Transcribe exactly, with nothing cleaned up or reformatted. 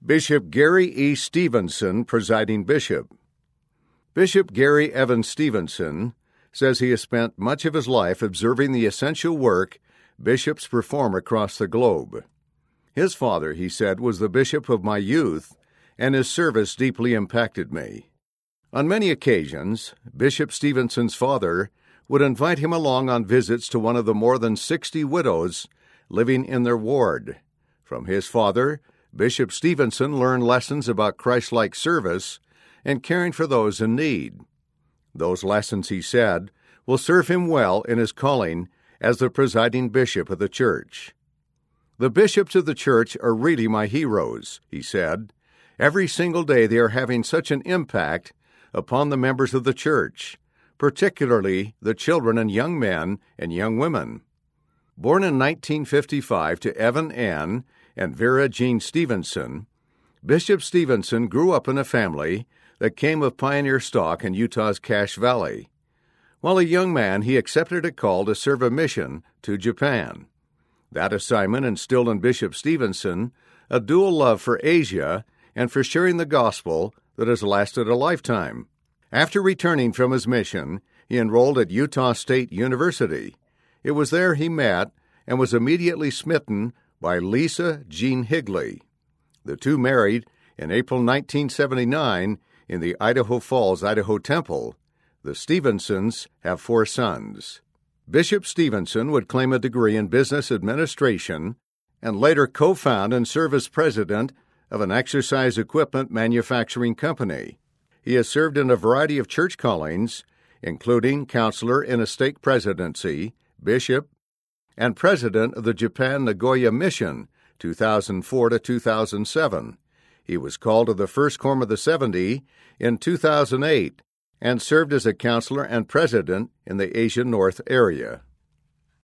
Bishop Gary E. Stevenson, presiding bishop. Bishop Gary Evan Stevenson says he has spent much of his life observing the essential work bishops perform across the globe. His father, he said, was the bishop of my youth, and his service deeply impacted me. On many occasions, Bishop Stevenson's father would invite him along on visits to one of the more than sixty widows living in their ward. From his father, Bishop Stevenson learned lessons about Christ-like service and caring for those in need. Those lessons, he said, will serve him well in his calling as the presiding bishop of the church. The bishops of the church are really my heroes, he said. Every single day they are having such an impact upon the members of the church, particularly the children and young men and young women. Born in nineteen fifty-five to Evan Ann and Vera Jean Stevenson, Bishop Stevenson grew up in a family that came of pioneer stock in Utah's Cache Valley. While a young man, he accepted a call to serve a mission to Japan. That assignment instilled in Bishop Stevenson a dual love for Asia and for sharing the gospel that has lasted a lifetime. After returning from his mission, he enrolled at Utah State University. It was there he met and was immediately smitten by Lisa Jean Higley. The two married in April nineteen seventy-nine in the Idaho Falls, Idaho Temple. The Stevensons have four sons. Bishop Stevenson would claim a degree in business administration and later co-found and serve as president of an exercise equipment manufacturing company. He has served in a variety of church callings, including counselor in a stake presidency, bishop, and president of the Japan Nagoya Mission, two thousand four to two thousand seven. He was called to the First Quorum of the seventy in two thousand eight and served as a counselor and president in the Asia North area.